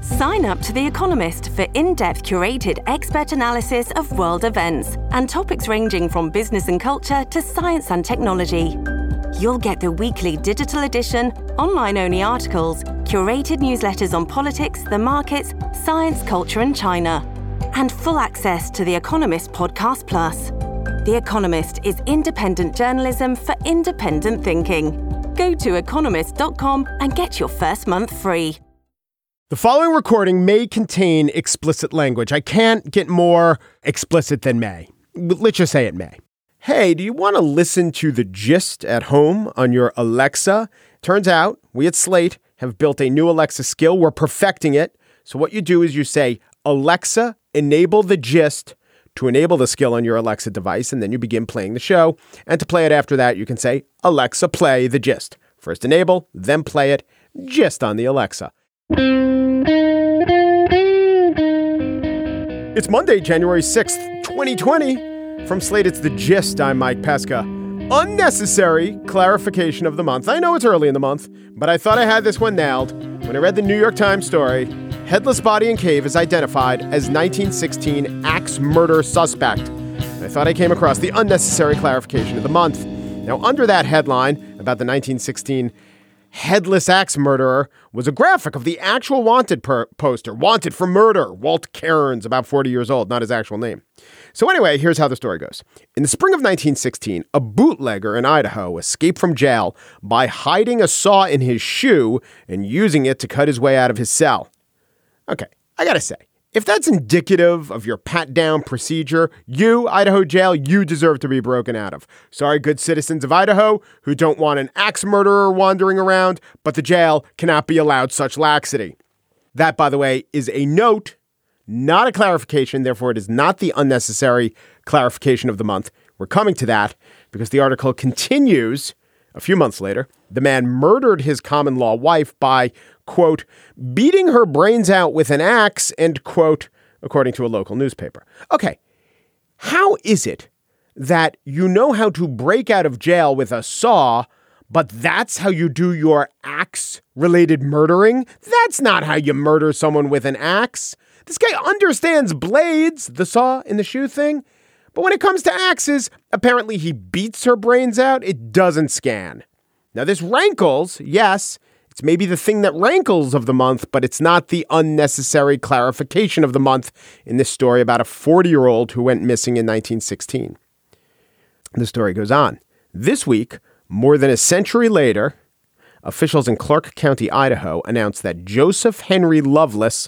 Sign up to The Economist for in-depth curated expert analysis of world events and topics ranging from business and culture to science and technology. You'll get the weekly digital edition, online-only articles, curated newsletters on politics, the markets, science, culture and China, and full access to The Economist Podcast Plus. The Economist is independent journalism for independent thinking. Go to economist.com and get your first month free. The following recording may contain explicit language. I can't get more explicit than may. Let's just say it may. Hey, do you want to listen to The Gist at home on your Alexa? Turns out we at Slate have built a new Alexa skill. We're perfecting it. So what you do is you say, Alexa, enable The Gist to enable the skill on your Alexa device, and then you begin playing the show. And to play it after that, you can say, Alexa, play The Gist. First enable, then play it, just on the Alexa. It's Monday, January 6th, 2020. From Slate, it's The Gist. I'm Mike Pesca. Unnecessary clarification of the month. I know it's early in the month, but I thought I had this one nailed when I read the New York Times story. Headless body in cave is identified as 1916 axe murder suspect. I thought I came across the unnecessary clarification of the month. Now, under that headline about the 1916 headless axe murderer was a graphic of the actual wanted poster. Wanted for murder. Walt Cairns, about 40 years old, not his actual name. So anyway, here's how the story goes. In the spring of 1916, a bootlegger in Idaho escaped from jail by hiding a saw in his shoe and using it to cut his way out of his cell. Okay, I gotta say, if that's indicative of your pat-down procedure, you, Idaho jail, you deserve to be broken out of. Sorry, good citizens of Idaho who don't want an axe murderer wandering around, but the jail cannot be allowed such laxity. That, by the way, is a note, not a clarification. Therefore, it is not the unnecessary clarification of the month. We're coming to that because the article continues. A few months later, the man murdered his common law wife by, quote, beating her brains out with an axe, end quote, according to a local newspaper. Okay, how is it that you know how to break out of jail with a saw, but that's how you do your axe-related murdering? That's not how you murder someone with an axe. This guy understands blades, the saw in the shoe thing. But when it comes to axes, apparently he beats her brains out. It doesn't scan. Now, this rankles. Yes, it's maybe the thing that rankles of the month, but it's not the unnecessary clarification of the month in this story about a 40-year-old who went missing in 1916. The story goes on. This week, more than a century later, officials in Clark County, Idaho, announced that Joseph Henry Loveless,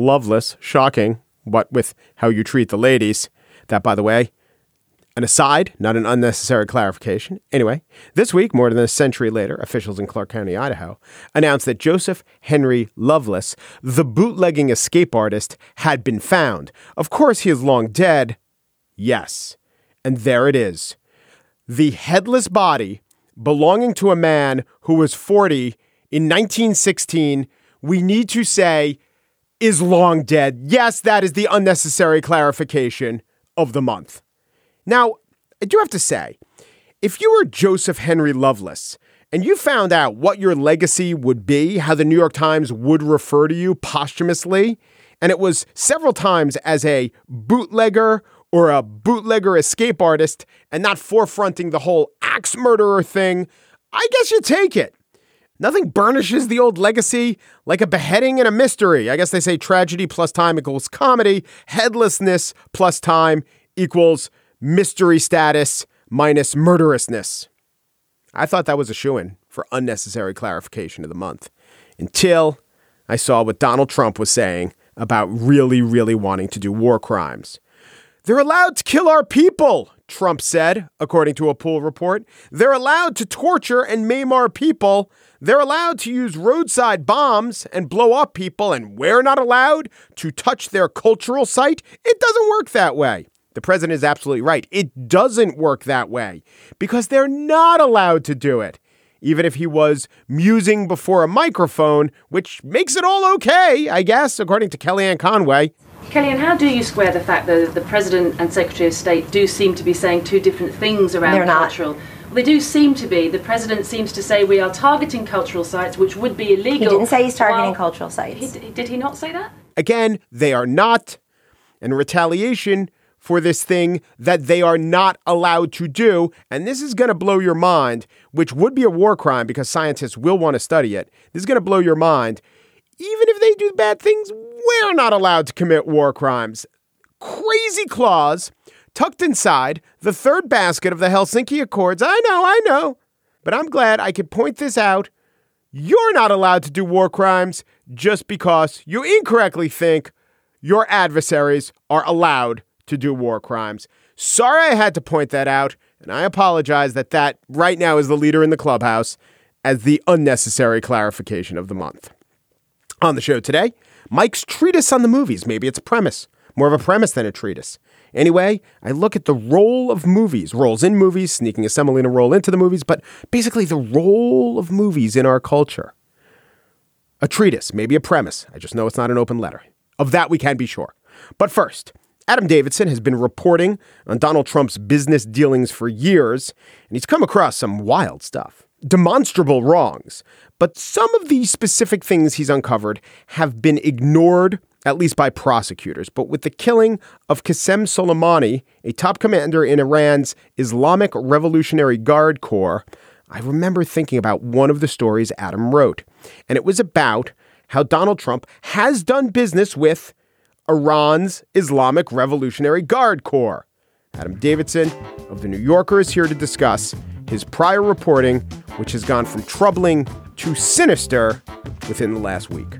shocking, what with how you treat the ladies. That, by the way, an aside, not an unnecessary clarification. Anyway, this week, more than a century later, officials in Clark County, Idaho, announced that Joseph Henry Loveless, the bootlegging escape artist, had been found. Of course, he is long dead. Yes. And there it is. The headless body belonging to a man who was 40 in 1916, we need to say, is long dead. Yes, that is the unnecessary clarification of the month. Now, I do have to say, if you were Joseph Henry Loveless and you found out what your legacy would be, how the New York Times would refer to you posthumously, and it was several times as a bootlegger or a bootlegger escape artist and not forefronting the whole axe murderer thing, I guess you take it. Nothing burnishes the old legacy like a beheading and a mystery. I guess they say tragedy plus time equals comedy. Headlessness plus time equals mystery status minus murderousness. I thought that was a shoo-in for unnecessary clarification of the month until I saw what Donald Trump was saying about really, really wanting to do war crimes. They're allowed to kill our people, Trump said, according to a pool report. They're allowed to torture and maim our people. They're allowed to use roadside bombs and blow up people, and we're not allowed to touch their cultural site. It doesn't work that way. The president is absolutely right. It doesn't work that way because they're not allowed to do it, even if he was musing before a microphone, which makes it all okay, I guess, according to Kellyanne Conway. Kellyanne, how do you square the fact that the President and Secretary of State do seem to be saying two different things around cultural? They do seem to be. The president seems to say we are targeting cultural sites, which would be illegal. He didn't say he's targeting cultural sites. Did he not say that? Again, they are not. In retaliation for this thing that they are not allowed to do, and this is going to blow your mind, which would be a war crime because scientists will want to study it. This is going to blow your mind. Even if they do bad things, we're not allowed to commit war crimes. Crazy clause tucked inside the third basket of the Helsinki Accords. I know. But I'm glad I could point this out. You're not allowed to do war crimes just because you incorrectly think your adversaries are allowed to do war crimes. Sorry I had to point that out, and I apologize that right now is the leader in the clubhouse as the unnecessary clarification of the month. On the show today, Mike's treatise on the movies. Maybe it's a premise. More of a premise than a treatise. Anyway, I look at the role of movies, roles in movies, sneaking a semolina roll into the movies, but basically the role of movies in our culture. A treatise, maybe a premise. I just know it's not an open letter. Of that we can be sure. But first, Adam Davidson has been reporting on Donald Trump's business dealings for years, and he's come across some wild stuff. Demonstrable wrongs. But some of the specific things he's uncovered have been ignored, at least by prosecutors. But with the killing of Qasem Soleimani, a top commander in Iran's Islamic Revolutionary Guard Corps, I remember thinking about one of the stories Adam wrote. And it was about how Donald Trump has done business with Iran's Islamic Revolutionary Guard Corps. Adam Davidson of The New Yorker is here to discuss his prior reporting, which has gone from troubling to sinister within the last week.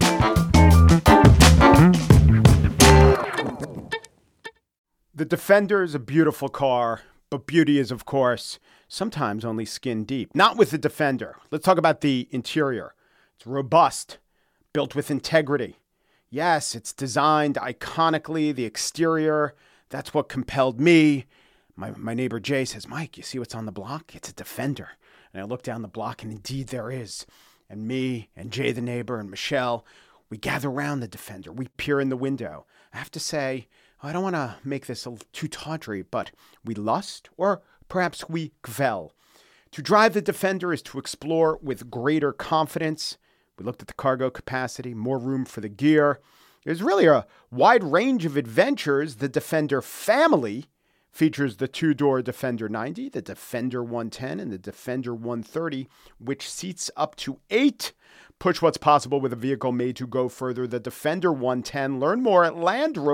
The Defender is a beautiful car, but beauty is, of course, sometimes only skin deep. Not with the Defender. Let's talk about the interior. It's robust, built with integrity. Yes, it's designed iconically, the exterior. That's what compelled me. My neighbor Jay says, Mike, you see what's on the block? It's a Defender. And I look down the block, and indeed there is. And me and Jay, the neighbor, and Michelle, we gather around the Defender. We peer in the window. I have to say, I don't want to make this too tawdry, but we lust, or perhaps we kvel. To drive the Defender is to explore with greater confidence. We looked at the cargo capacity, more room for the gear. There's really a wide range of adventures. The Defender family features the two-door Defender 90, the Defender 110, and the Defender 130, which seats up to 8. Push what's possible with a vehicle made to go further. The Defender 110. Learn more at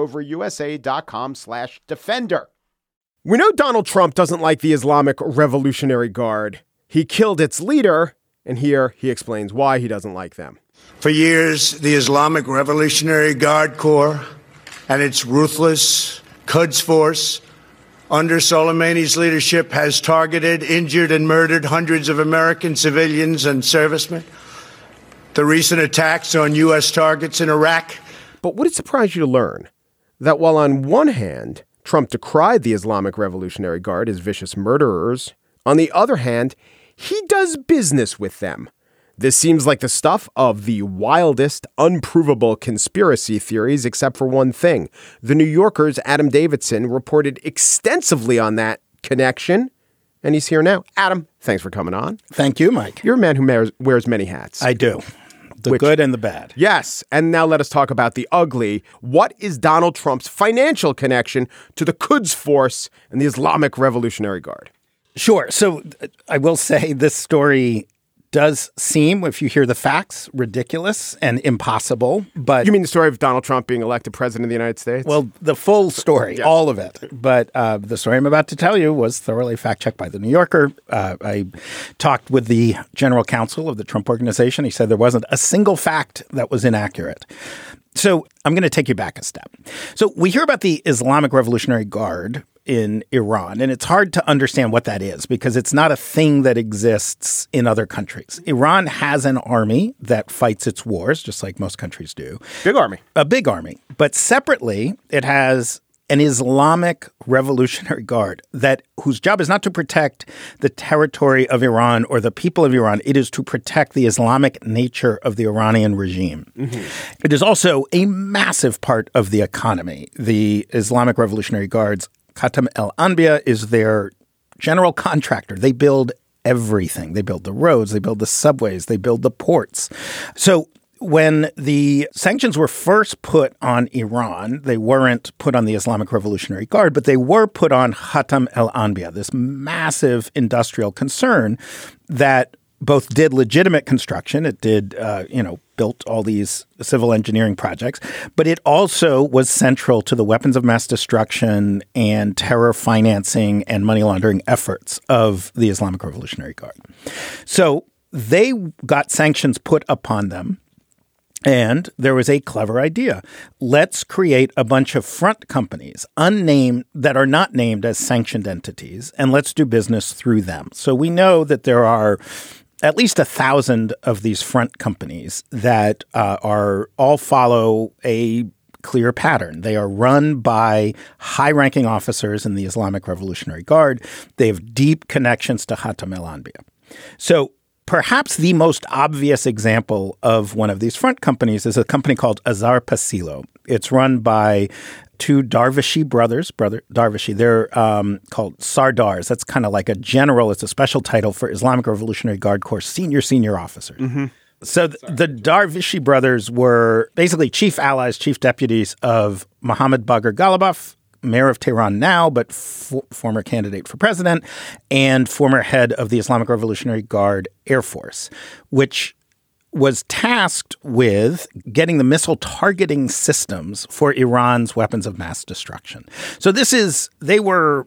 LandRoverUSA.com/Defender. We know Donald Trump doesn't like the Islamic Revolutionary Guard. He killed its leader. And here he explains why he doesn't like them. For years, the Islamic Revolutionary Guard Corps and its ruthless Quds Force under Soleimani's leadership has targeted, injured, and murdered hundreds of American civilians and servicemen. The recent attacks on U.S. targets in Iraq. But would it surprise you to learn that while on one hand, Trump decried the Islamic Revolutionary Guard as vicious murderers, on the other hand, he does business with them. This seems like the stuff of the wildest, unprovable conspiracy theories, except for one thing. The New Yorker's Adam Davidson reported extensively on that connection, and he's here now. Adam, thanks for coming on. Thank you, Mike. You're a man who wears many hats. I do. The good and the bad. Yes. And now let us talk about the ugly. What is Donald Trump's financial connection to the Quds Force and the Islamic Revolutionary Guard? Sure. So I will say this story does seem, if you hear the facts, ridiculous and impossible. But you mean the story of Donald Trump being elected president of the United States? Well, the full story, yes. All of it. But the story I'm about to tell you was thoroughly fact-checked by The New Yorker. I talked with the general counsel of the Trump Organization. He said there wasn't a single fact that was inaccurate. So I'm going to take you back a step. So we hear about the Islamic Revolutionary Guard in Iran, and it's hard to understand what that is because it's not a thing that exists in other countries. Iran has an army that fights its wars, just like most countries do. Big army. A big army. But separately, it has an Islamic Revolutionary Guard whose job is not to protect the territory of Iran or the people of Iran. It is to protect the Islamic nature of the Iranian regime. Mm-hmm. It is also a massive part of the economy. The Islamic Revolutionary Guard's Khatam el-Anbiya is their general contractor. They build everything. They build the roads, they build the subways, they build the ports. So when the sanctions were first put on Iran, they weren't put on the Islamic Revolutionary Guard, but they were put on Khatam el-Anbiya, this massive industrial concern that both did legitimate construction. It did, built all these civil engineering projects, but it also was central to the weapons of mass destruction and terror financing and money laundering efforts of the Islamic Revolutionary Guard. So they got sanctions put upon them. And there was a clever idea. Let's create a bunch of front companies, unnamed, that are not named as sanctioned entities, and let's do business through them. So we know that there are at least 1,000 of these front companies that are all follow a clear pattern. They are run by high-ranking officers in the Islamic Revolutionary Guard. They have deep connections to Khatam el-Anbiya. So perhaps the most obvious example of one of these front companies is a company called Azar Pasilo. It's run by two Darvishi brothers, Darvishi. They're called Sardars. That's kind of like a general. It's a special title for Islamic Revolutionary Guard Corps senior officers. Mm-hmm. So the Darvishi brothers were basically chief allies, chief deputies of Mohammad Bagher Ghalibaf, mayor of Tehran now, but former candidate for president, and former head of the Islamic Revolutionary Guard Air Force, which was tasked with getting the missile targeting systems for Iran's weapons of mass destruction. So they were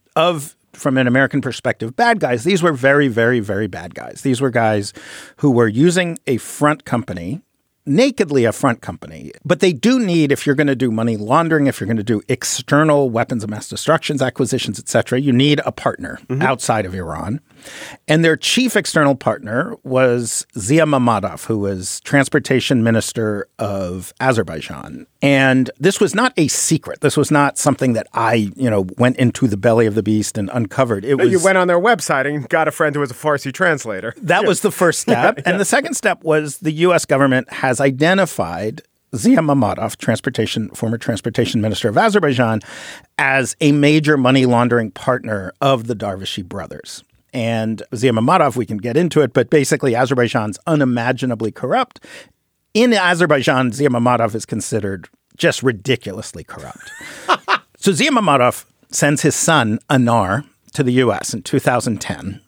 from an American perspective, bad guys. These were very, very, very bad guys. These were guys who were using a front company, nakedly a front company. But they do need, if you're going to do money laundering, if you're going to do external weapons of mass destruction, acquisitions, et cetera, you need a partner outside of Iran. And their chief external partner was Zia Mammadov, who was transportation minister of Azerbaijan. And this was not a secret. This was not something that I, went into the belly of the beast and uncovered. You went on their website and got a friend who was a Farsi translator. That was the first step. Yeah. And the second step was the U.S. government has identified Zia Mammadov, former transportation minister of Azerbaijan, as a major money laundering partner of the Darvishi brothers. And Zia Mammadov, we can get into it, but basically Azerbaijan's unimaginably corrupt. In Azerbaijan, Zia Mammadov is considered just ridiculously corrupt. So Zia Mammadov sends his son, Anar, to the U.S. in 2010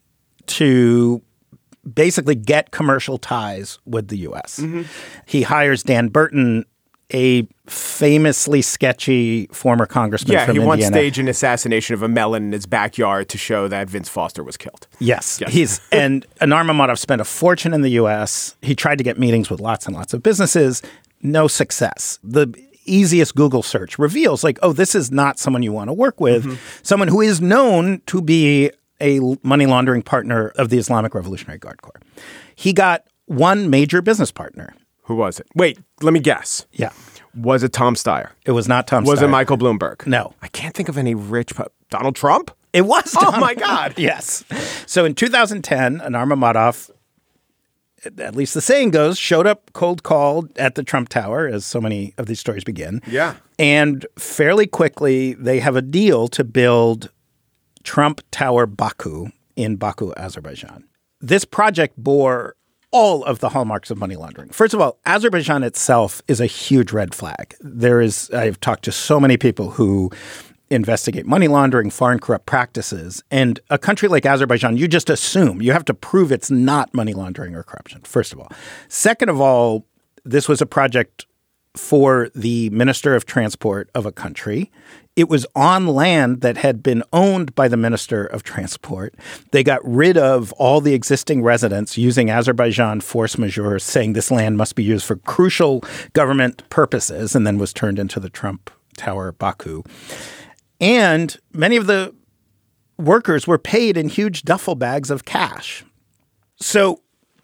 to basically get commercial ties with the U.S. Mm-hmm. He hires Dan Burton, a famously sketchy former congressman from Indiana. Yeah, he once staged an assassination of a melon in his backyard to show that Vince Foster was killed. Yes. And Anar Mammadov spent a fortune in the U.S. He tried to get meetings with lots and lots of businesses. No success. The easiest Google search reveals, this is not someone you want to work with. Someone who is known to be a money laundering partner of the Islamic Revolutionary Guard Corps. He got one major business partner. Who was it? Wait, let me guess. Yeah. Was it Tom Steyer? It was not Tom Steyer. Was it Michael Bloomberg? No. I can't think of any Donald Trump? It was Donald. Oh, my God. Yes. So in 2010, Anar Mammadov, at least the saying goes, showed up cold called at the Trump Tower, as so many of these stories begin. Yeah. And fairly quickly, they have a deal to build Trump Tower Baku in Baku, Azerbaijan. This project bore all of the hallmarks of money laundering. First of all, Azerbaijan itself is a huge red flag. I've talked to so many people who investigate money laundering, foreign corrupt practices, and a country like Azerbaijan, you just assume, you have to prove it's not money laundering or corruption, first of all. Second of all, this was a project for the Minister of Transport of a country. It was on land that had been owned by the Minister of Transport. They got rid of all the existing residents using Azerbaijan force majeure, saying this land must be used for crucial government purposes, and then was turned into the Trump Tower Baku. And many of the workers were paid in huge duffel bags of cash. So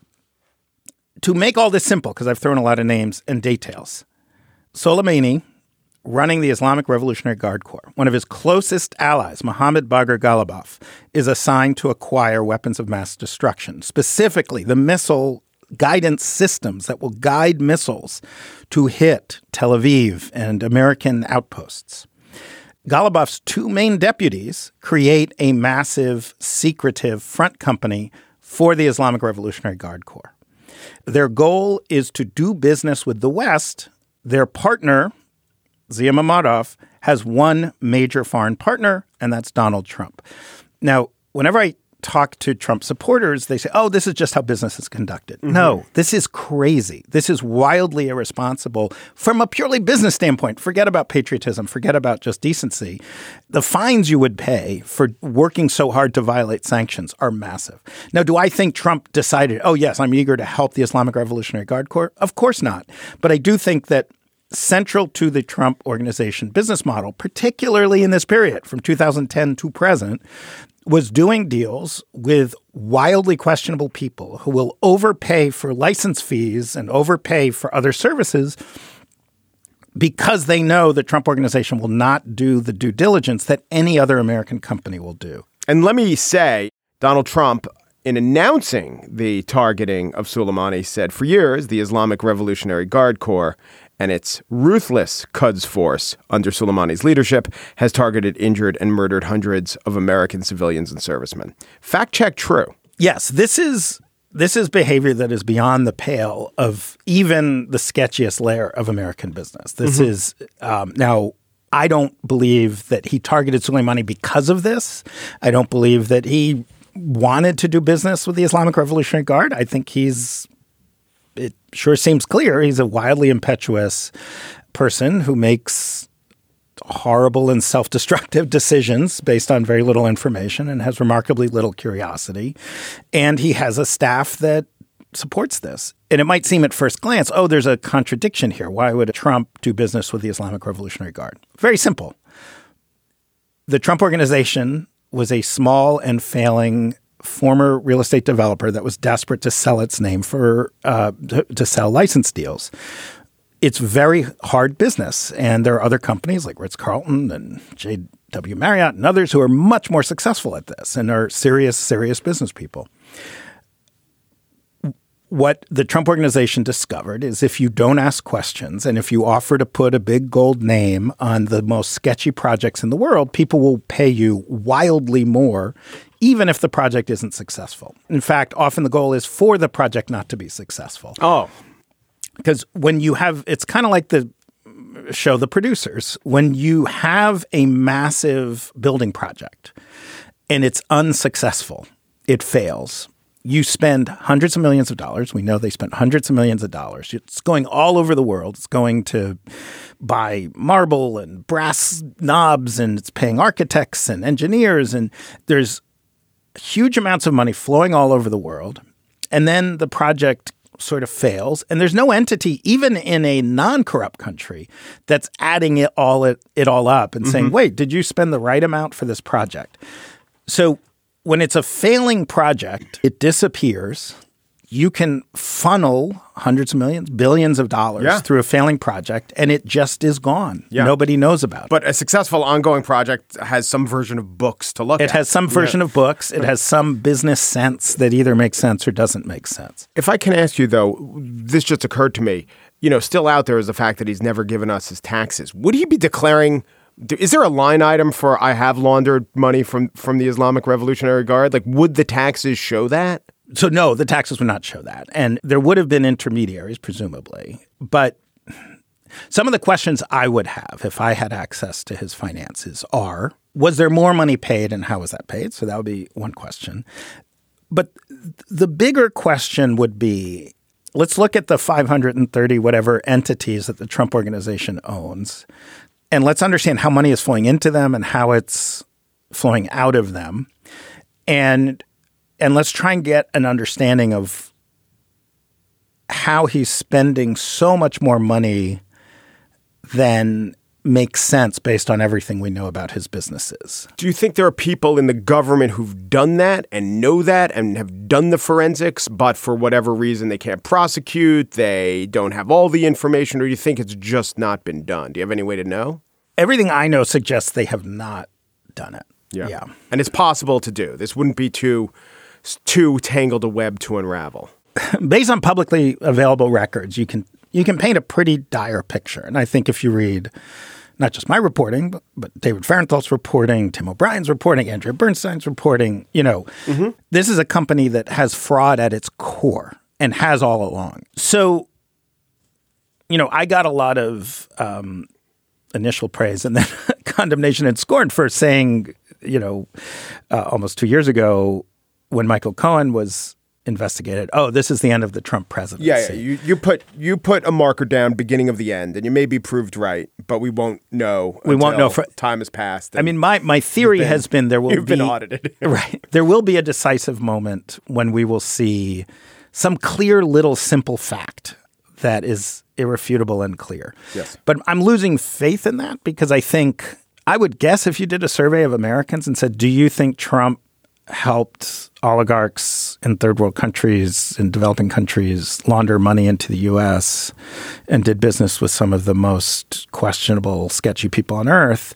to make all this simple, because I've thrown a lot of names and details, Soleimani, running the Islamic Revolutionary Guard Corps, one of his closest allies, Mohammad Bagher Ghalibaf, is assigned to acquire weapons of mass destruction, specifically the missile guidance systems that will guide missiles to hit Tel Aviv and American outposts. Goluboff's two main deputies create a massive, secretive front company for the Islamic Revolutionary Guard Corps. Their goal is to do business with the West. Their partner, Zia Mammadov, has one major foreign partner, and that's Donald Trump. Now, whenever I talk to Trump supporters, they say, oh, this is just how business is conducted. Mm-hmm. No, this is crazy. This is wildly irresponsible from a purely business standpoint. Forget about patriotism. Forget about just decency. The fines you would pay for working so hard to violate sanctions are massive. Now, do I think Trump decided, oh, yes, I'm eager to help the Islamic Revolutionary Guard Corps? Of course not. But I do think that central to the Trump organization business model, particularly in this period from 2010 to present, was doing deals with wildly questionable people who will overpay for license fees and overpay for other services because they know the Trump organization will not do the due diligence that any other American company will do. And let me say, Donald Trump, in announcing the targeting of Soleimani, said for years the Islamic Revolutionary Guard Corps and its ruthless Quds Force under Soleimani's leadership has targeted, injured, and murdered hundreds of American civilians and servicemen. Fact check true. Yes, this is behavior that is beyond the pale of even the sketchiest layer of American business. This is now. I don't believe that he targeted Soleimani because of this. I don't believe that he wanted to do business with the Islamic Revolutionary Guard. I think it sure seems clear he's a wildly impetuous person who makes horrible and self-destructive decisions based on very little information and has remarkably little curiosity. And he has a staff that supports this. And it might seem at first glance, oh, there's a contradiction here. Why would Trump do business with the Islamic Revolutionary Guard? Very simple. The Trump organization was a small and failing former real estate developer that was desperate to sell its name for to sell license deals. It's very hard business, and there are other companies like Ritz-Carlton and J.W. Marriott and others who are much more successful at this and are serious business people. What the Trump organization discovered is if you don't ask questions and if you offer to put a big gold name on the most sketchy projects in the world, people will pay you wildly more, even if the project isn't successful. In fact, often the goal is for the project not to be successful. Oh. Because when you have, it's kind of like the show The Producers. When you have a massive building project and it's unsuccessful, it fails. You spend hundreds of millions of dollars. We know they spent hundreds of millions of dollars. It's going all over the world. It's going to buy marble and brass knobs, and it's paying architects and engineers. And there's huge amounts of money flowing all over the world. And then the project sort of fails. And there's no entity, even in a non-corrupt country, that's adding it all up and saying, wait, did you spend the right amount for this project? So when it's a failing project, it disappears. You can funnel hundreds of millions, billions of dollars through a failing project, and it just is gone. Yeah. Nobody knows about it. But a successful ongoing project has some version of books to look at. It has some version of books. It has some business sense that either makes sense or doesn't make sense. If I can ask you, though, this just occurred to me, still out there is the fact that he's never given us his taxes. Would he be declaring... Is there a line item for I have laundered money from the Islamic Revolutionary Guard? Like, would the taxes show that? So, no, the taxes would not show that. And there would have been intermediaries, presumably. But some of the questions I would have if I had access to his finances are, was there more money paid and how was that paid? So that would be one question. But the bigger question would be, let's look at the 530 whatever entities that the Trump organization owns. And let's understand how money is flowing into them and how it's flowing out of them. And let's try and get an understanding of how he's spending so much more money than makes sense based on everything we know about his businesses. Do you think there are people in the government who've done that and know that and have done the forensics, but for whatever reason they can't prosecute, they don't have all the information, or do you think it's just not been done? Do you have any way to know? Everything I know suggests they have not done it. Yeah. And it's possible to do. This wouldn't be too tangled a web to unravel. Based on publicly available records, you can paint a pretty dire picture. And I think if you read not just my reporting, but David Farenthal's reporting, Tim O'Brien's reporting, Andrea Bernstein's reporting. This is a company that has fraud at its core and has all along. So, I got a lot of initial praise and then condemnation and scorn for saying, almost 2 years ago when Michael Cohen was investigated, this is the end of the Trump presidency. Yeah. You put a marker down, beginning of the end, and you may be proved right, but we won't know. We won't know for time has passed. I mean, my theory has been you've been audited, right? There will be a decisive moment when we will see some clear little simple fact that is irrefutable and clear. Yes, but I'm losing faith in that because I would guess if you did a survey of Americans and said, "Do you think Trump helped oligarchs in third world countries, in developing countries, launder money into the U.S. and did business with some of the most questionable, sketchy people on earth,"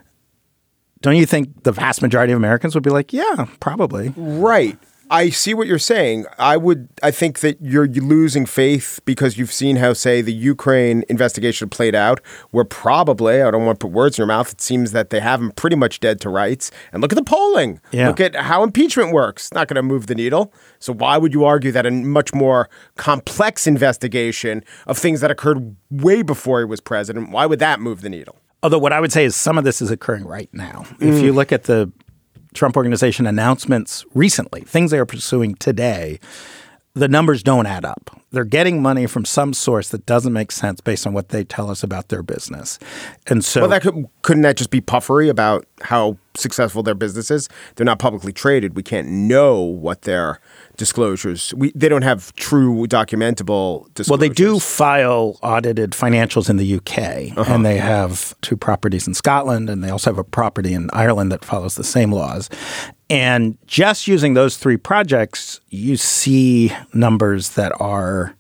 don't you think the vast majority of Americans would be like, yeah, probably? Right. I see what you're saying. I think that you're losing faith because you've seen how, say, the Ukraine investigation played out, where probably, I don't want to put words in your mouth, it seems that they have them pretty much dead to rights. And look at the polling. Yeah. Look at how impeachment works. It's not going to move the needle. So why would you argue that a much more complex investigation of things that occurred way before he was president, why would that move the needle? Although what I would say is some of this is occurring right now. If you look at the Trump Organization announcements recently, things they are pursuing today, the numbers don't add up. They're getting money from some source that doesn't make sense based on what they tell us about their business. And so, couldn't that just be puffery about how successful their business is? They're not publicly traded. We can't know what their disclosures. They don't have true documentable disclosures. Well, they do file audited financials in the UK, and they have 2 properties in Scotland, and they also have a property in Ireland that follows the same laws. And just using those 3 projects, you see numbers that are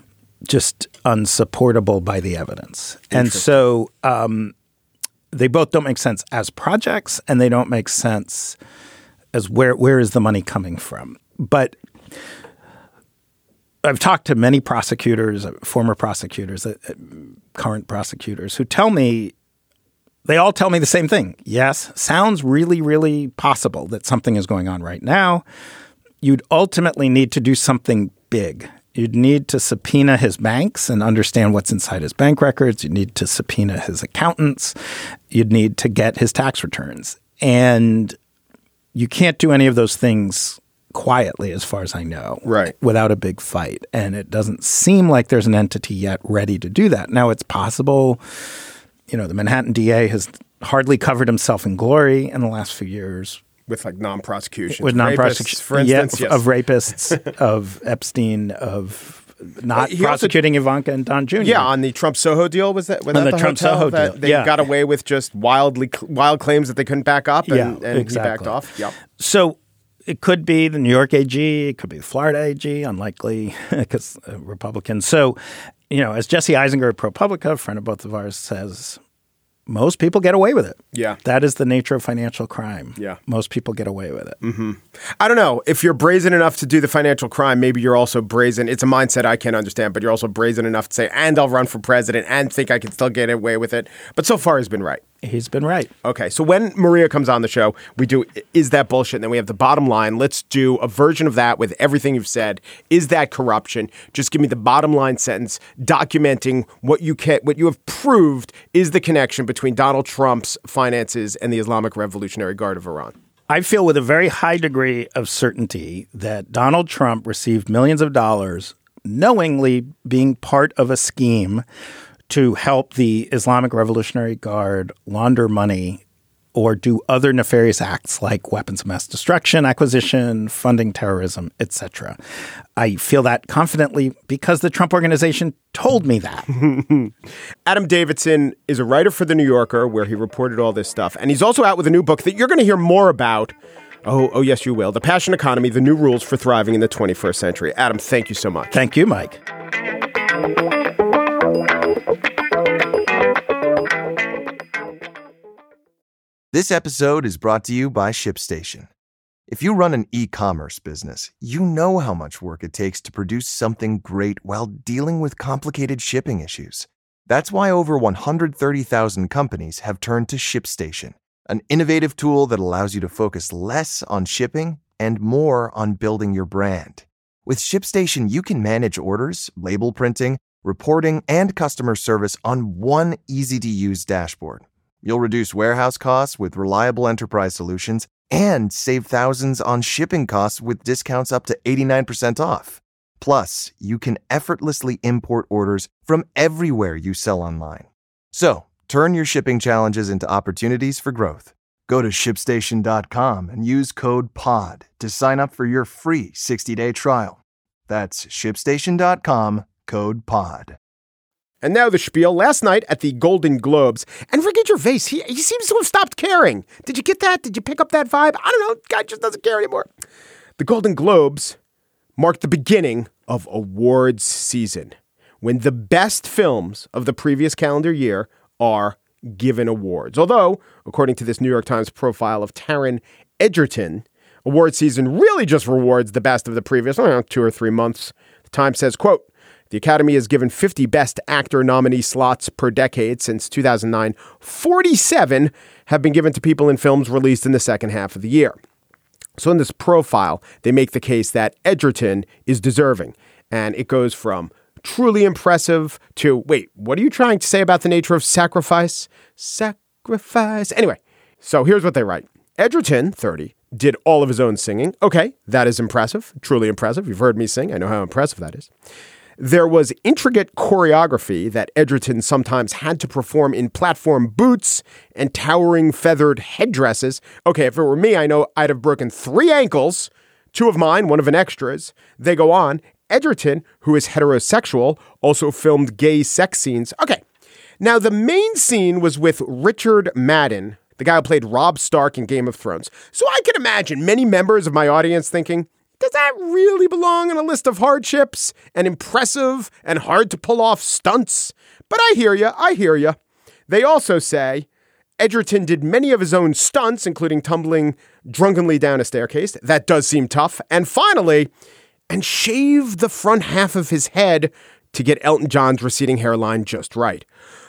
just unsupportable by the evidence. And so they both don't make sense as projects, and they don't make sense as where is the money coming from. But I've talked to many prosecutors, former prosecutors, current prosecutors, who they all tell me the same thing. Yes, sounds really, really possible that something is going on right now. You'd ultimately need to do something big. You'd need to subpoena his banks and understand what's inside his bank records. You'd need to subpoena his accountants. You'd need to get his tax returns. And you can't do any of those things quietly, as far as I know, right, without a big fight. And it doesn't seem like there's an entity yet ready to do that. Now, it's possible, the Manhattan DA has hardly covered himself in glory in the last few years. With non-prosecution. With non-prosecution, for instance. Of rapists, of Epstein, of not prosecuting Ivanka and Don Jr. Yeah, on the Trump Soho deal, was that? On the Trump Soho deal. They got away with just wild claims that they couldn't back up, and exactly. He backed off. Yep. So it could be the New York AG, it could be the Florida AG, unlikely because Republicans. So, as Jesse Eisinger of ProPublica, a friend of both of ours, says, most people get away with it. Yeah. That is the nature of financial crime. Yeah. Most people get away with it. Mm-hmm. I don't know. If you're brazen enough to do the financial crime, maybe you're also brazen. It's a mindset I can't understand, but you're also brazen enough to say, and I'll run for president and think I can still get away with it. But so far, he's been right. He's been right. Okay. So when Maria comes on the show, we do, is that bullshit? And then we have the bottom line. Let's do a version of that with everything you've said. Is that corruption? Just give me the bottom line sentence documenting what you have proved is the connection between Donald Trump's finances and the Islamic Revolutionary Guard of Iran. I feel with a very high degree of certainty that Donald Trump received millions of dollars knowingly being part of a scheme to help the Islamic Revolutionary Guard launder money or do other nefarious acts like weapons of mass destruction, acquisition, funding terrorism, etc. I feel that confidently because the Trump Organization told me that. Adam Davidson is a writer for The New Yorker, where he reported all this stuff. And he's also out with a new book that you're going to hear more about. Oh, yes, you will. The Passion Economy, The New Rules for Thriving in the 21st Century. Adam, thank you so much. Thank you, Mike. This episode is brought to you by ShipStation. If you run an e-commerce business, you know how much work it takes to produce something great while dealing with complicated shipping issues. That's why over 130,000 companies have turned to ShipStation, an innovative tool that allows you to focus less on shipping and more on building your brand. With ShipStation, you can manage orders, label printing, reporting, and customer service on one easy-to-use dashboard. You'll reduce warehouse costs with reliable enterprise solutions and save thousands on shipping costs with discounts up to 89% off. Plus, you can effortlessly import orders from everywhere you sell online. So, turn your shipping challenges into opportunities for growth. Go to ShipStation.com and use code POD to sign up for your free 60-day trial. That's ShipStation.com, code POD. And now the spiel. Last night at the Golden Globes, and forget your face, he seems to have stopped caring. Did you get that? Did you pick up that vibe? I don't know. Guy just doesn't care anymore. The Golden Globes marked the beginning of awards season, when the best films of the previous calendar year are given awards. Although, according to this New York Times profile of Taron Egerton, award season really just rewards the best of the previous 2 or 3 months. The Times says, quote, the Academy has given 50 Best Actor nominee slots per decade since 2009. 47 have been given to people in films released in the second half of the year. So in this profile, they make the case that Egerton is deserving. And it goes from truly impressive to, wait, what are you trying to say about the nature of sacrifice? Sacrifice. Anyway, so here's what they write. Egerton, 30, did all of his own singing. Okay, that is impressive. Truly impressive. You've heard me sing. I know how impressive that is. There was intricate choreography that Egerton sometimes had to perform in platform boots and towering feathered headdresses. Okay, if it were me, I know I'd have broken 3 ankles, 2 of mine, 1 of an extra's. They go on. Egerton, who is heterosexual, also filmed gay sex scenes. Okay, now the main scene was with Richard Madden, the guy who played Robb Stark in Game of Thrones. So I can imagine many members of my audience thinking, does that really belong on a list of hardships and impressive and hard to pull off stunts? But I hear you. They also say Egerton did many of his own stunts, including tumbling drunkenly down a staircase. That does seem tough. And finally, and shaved the front half of his head to get Elton John's receding hairline just right.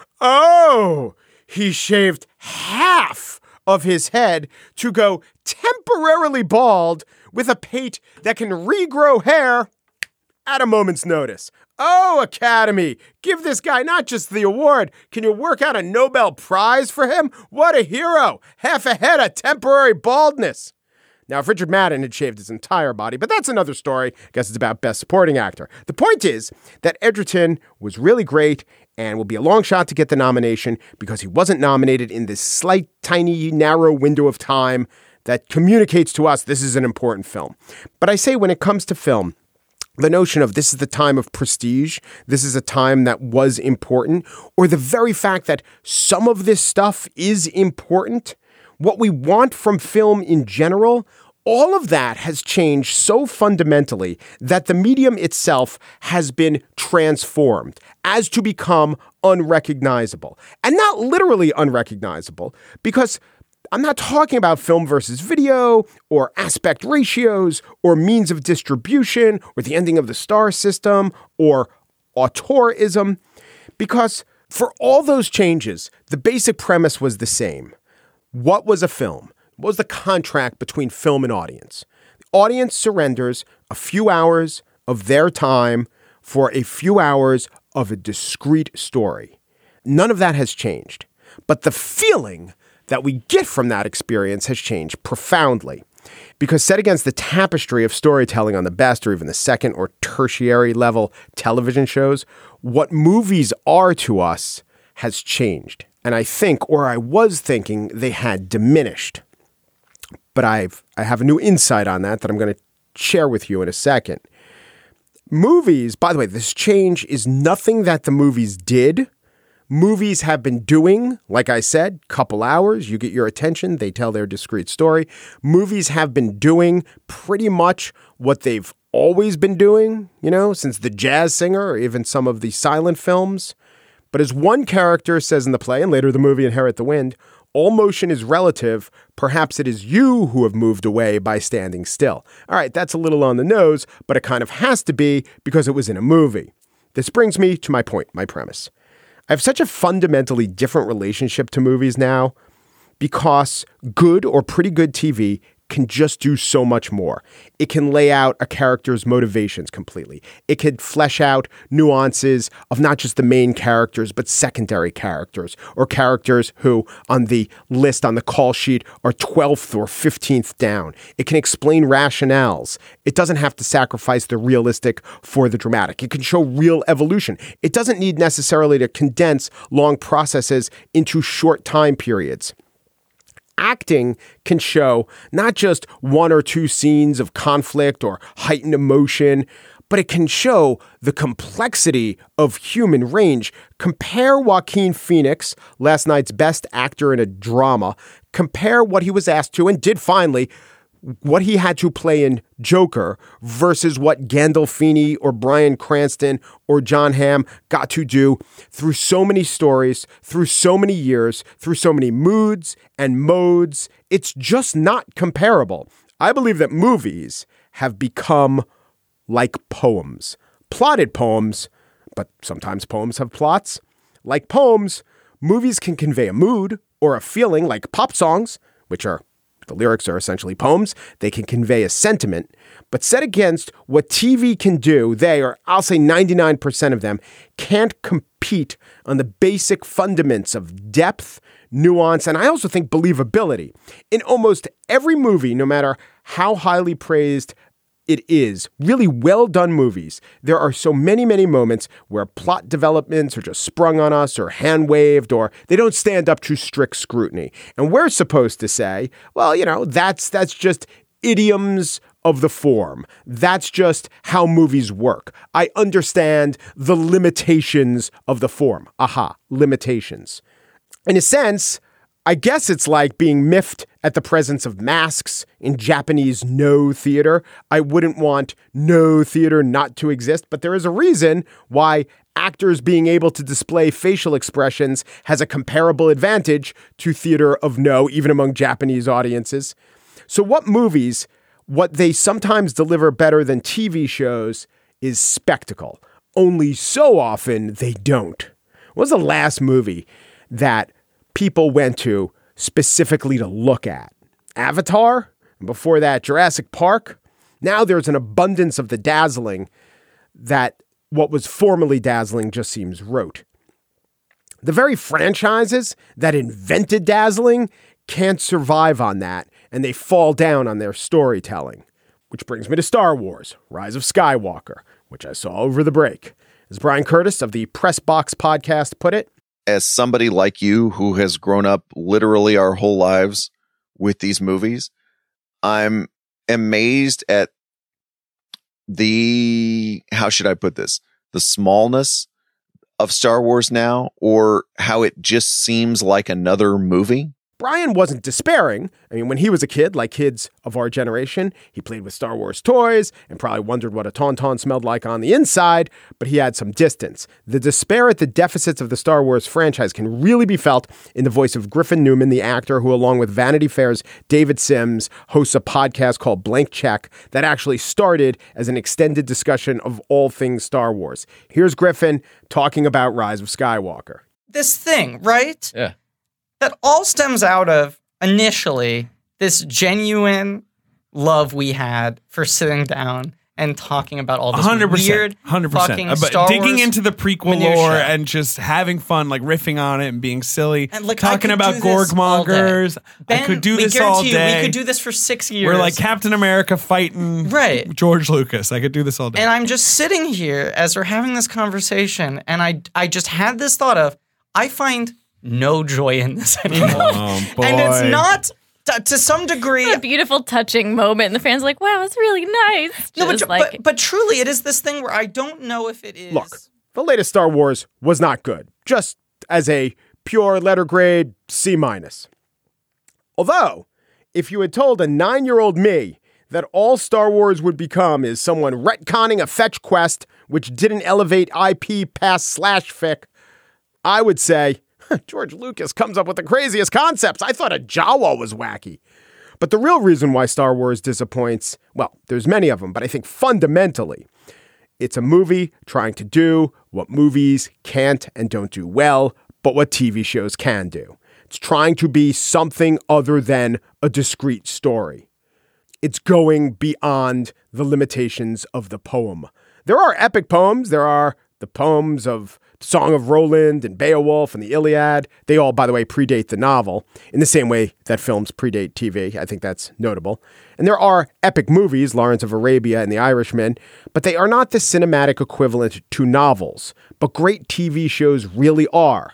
Oh, he shaved half of his head to go temporarily bald with a pate that can regrow hair at a moment's notice. Oh, Academy, give this guy not just the award. Can you work out a Nobel Prize for him? What a hero. Half a head of temporary baldness. Now, if Richard Madden had shaved his entire body, but that's another story. I guess it's about Best Supporting Actor. The point is that Egerton was really great and will be a long shot to get the nomination because he wasn't nominated in this slight, tiny, narrow window of time that communicates to us this is an important film. But I say when it comes to film, the notion of this is the time of prestige, this is a time that was important, or the very fact that some of this stuff is important, what we want from film in general, all of that has changed so fundamentally that the medium itself has been transformed as to become unrecognizable. And not literally unrecognizable, because I'm not talking about film versus video or aspect ratios or means of distribution or the ending of the star system or auteurism, because for all those changes, the basic premise was the same. What was a film? What was the contract between film and audience? The audience surrenders a few hours of their time for a few hours of a discrete story. None of that has changed, but the feeling that we get from that experience has changed profoundly. Because set against the tapestry of storytelling on the best or even the second or tertiary level television shows, what movies are to us has changed. And I think, or I was thinking, they had diminished. But I have a new insight on that I'm going to share with you in a second. Movies, by the way, this change is nothing that the movies did. Movies have been doing, like I said, couple hours, you get your attention, they tell their discrete story. Movies have been doing pretty much what they've always been doing, since The Jazz Singer or even some of the silent films. But as one character says in the play, and later the movie Inherit the Wind, all motion is relative. Perhaps it is you who have moved away by standing still. All right, that's a little on the nose, but it kind of has to be because it was in a movie. This brings me to my point, my premise. I have such a fundamentally different relationship to movies now because good or pretty good TV can just do so much more. It can lay out a character's motivations completely. It could flesh out nuances of not just the main characters, but secondary characters or characters who on the list on the call sheet are 12th or 15th down. It can explain rationales. It doesn't have to sacrifice the realistic for the dramatic. It can show real evolution. It doesn't need necessarily to condense long processes into short time periods. Acting can show not just one or two scenes of conflict or heightened emotion, but it can show the complexity of human range. Compare Joaquin Phoenix, last night's best actor in a drama. Compare what he was asked to and did finally, what he had to play in Joker versus what Gandolfini or Bryan Cranston or Jon Hamm got to do through so many stories, through so many years, through so many moods and modes. It's just not comparable. I believe that movies have become like poems, plotted poems, but sometimes poems have plots. Like poems, movies can convey a mood or a feeling like pop songs, which are the lyrics are essentially poems. They can convey a sentiment, but set against what TV can do, they, or I'll say 99% of them, can't compete on the basic fundaments of depth, nuance, and I also think believability. In almost every movie, no matter how highly praised it is, really well done movies, there are so many, many moments where plot developments are just sprung on us or hand waved or they don't stand up to strict scrutiny. And we're supposed to say, well, you know, that's just idioms of the form. That's just how movies work. I understand the limitations of the form. Aha, limitations. In a sense, I guess it's like being miffed at the presence of masks in Japanese no theater. I wouldn't want no theater not to exist, but there is a reason why actors being able to display facial expressions has a comparable advantage to theater of no, even among Japanese audiences. So what movies, what they sometimes deliver better than TV shows is spectacle. Only so often they don't. What was the last movie that people went to specifically to look at? Avatar? And before that, Jurassic Park? Now there's an abundance of the dazzling that what was formerly dazzling just seems rote. The very franchises that invented dazzling can't survive on that, and they fall down on their storytelling. Which brings me to Star Wars, Rise of Skywalker, which I saw over the break. As Brian Curtis of the Press Box podcast put it, as somebody like you who has grown up literally our whole lives with these movies, I'm amazed at how should I put this? The smallness of Star Wars now, or how it just seems like another movie. Brian wasn't despairing. I mean, when he was a kid, like kids of our generation, he played with Star Wars toys and probably wondered what a Tauntaun smelled like on the inside, but he had some distance. The despair at the deficits of the Star Wars franchise can really be felt in the voice of Griffin Newman, the actor who, along with Vanity Fair's David Sims, hosts a podcast called Blank Check that actually started as an extended discussion of all things Star Wars. Here's Griffin talking about Rise of Skywalker. This thing, right? Yeah. That all stems out of, initially, this genuine love we had for sitting down and talking about all this 100%, weird 100%. fucking Star digging Wars into the prequel minutia. lore and just having fun, like riffing on it and being silly, And, like, talking I could about do this all day. Gorgmongers. Ben, I could do we this all guarantee day. we could do this for 6 years. We're like Captain America fighting George Lucas. I could do this all day. And I'm just sitting here as we're having this conversation, and I just had this thought of, I find no joy in this anymore. Oh, boy. And it's not, to some degree, a beautiful, touching moment, and the fans are like, wow, it's really nice. No, Just but truly, it is this thing where I don't know if it is. Look, the latest Star Wars was not good, just as a pure letter grade C-. Although, if you had told a 9-year-old me that all Star Wars would become is someone retconning a fetch quest which didn't elevate IP past /fic, I would say, George Lucas comes up with the craziest concepts. I thought a Jawa was wacky. But the real reason why Star Wars disappoints, well, there's many of them, but I think fundamentally, It's a movie trying to do what movies can't and don't do well, but what TV shows can do. It's trying to be something other than a discrete story. It's going beyond the limitations of the poem. There are epic poems. There are the poems of Song of Roland and Beowulf and the Iliad. They all, by the way, predate the novel in the same way that films predate TV. I think that's notable. And there are epic movies, Lawrence of Arabia and The Irishman, but they are not the cinematic equivalent to novels. But great TV shows really are.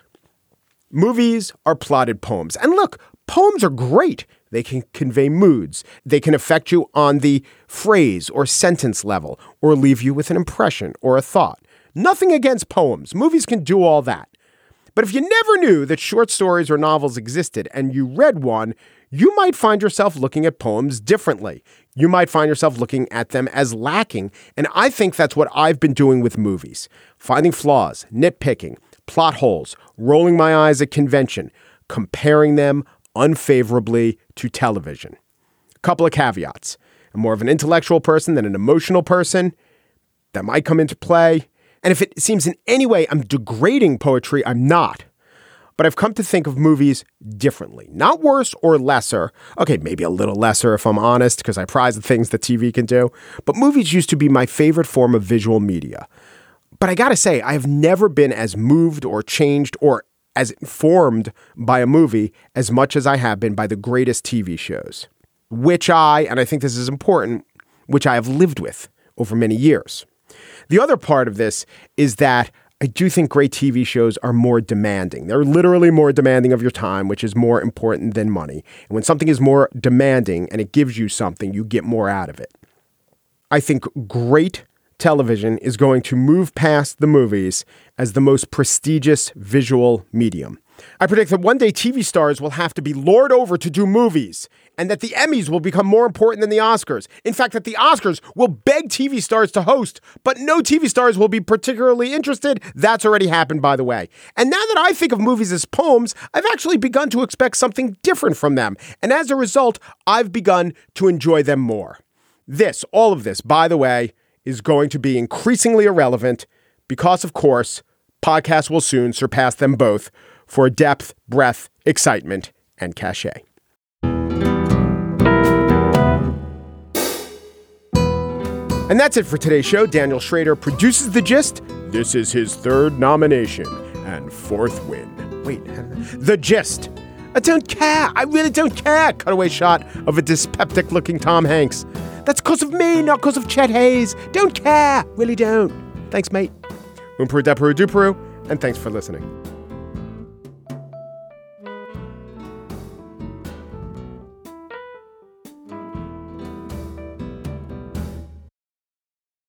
Movies are plotted poems. And look, poems are great. They can convey moods. They can affect you on the phrase or sentence level, or leave you with an impression or a thought. Nothing against poems. Movies can do all that. But if you never knew that short stories or novels existed and you read one, you might find yourself looking at poems differently. You might find yourself looking at them as lacking. And I think that's what I've been doing with movies. Finding flaws, nitpicking, plot holes, rolling my eyes at convention, comparing them unfavorably to television. A couple of caveats. I'm more of an intellectual person than an emotional person. That might come into play. And if it seems in any way I'm degrading poetry, I'm not. But I've come to think of movies differently. Not worse or lesser. Okay, maybe a little lesser if I'm honest, because I prize the things that TV can do. But movies used to be my favorite form of visual media. But I gotta say, I have never been as moved or changed or as informed by a movie as much as I have been by the greatest TV shows. Which and I think this is important, which I have lived with over many years. The other part of this is that I do think great TV shows are more demanding. They're literally more demanding of your time, which is more important than money. And when something is more demanding and it gives you something, you get more out of it. I think great television is going to move past the movies as the most prestigious visual medium. I predict that one day TV stars will have to be lured over to do movies, and that the Emmys will become more important than the Oscars. In fact, that the Oscars will beg TV stars to host, but no TV stars will be particularly interested. That's already happened, by the way. And now that I think of movies as poems, I've actually begun to expect something different from them. And as a result, I've begun to enjoy them more. All of this, by the way, is going to be increasingly irrelevant because, of course, podcasts will soon surpass them both for depth, breadth, excitement, and cachet. And that's it for today's show. Daniel Schrader produces The Gist. This is his third nomination and fourth win. Wait, The Gist. I don't care. I really don't care. Cutaway shot of a dyspeptic-looking Tom Hanks. That's because of me, not because of Chet Hayes. Don't care. Really don't. Thanks, mate. Oomperu, deperu, duperu, and thanks for listening.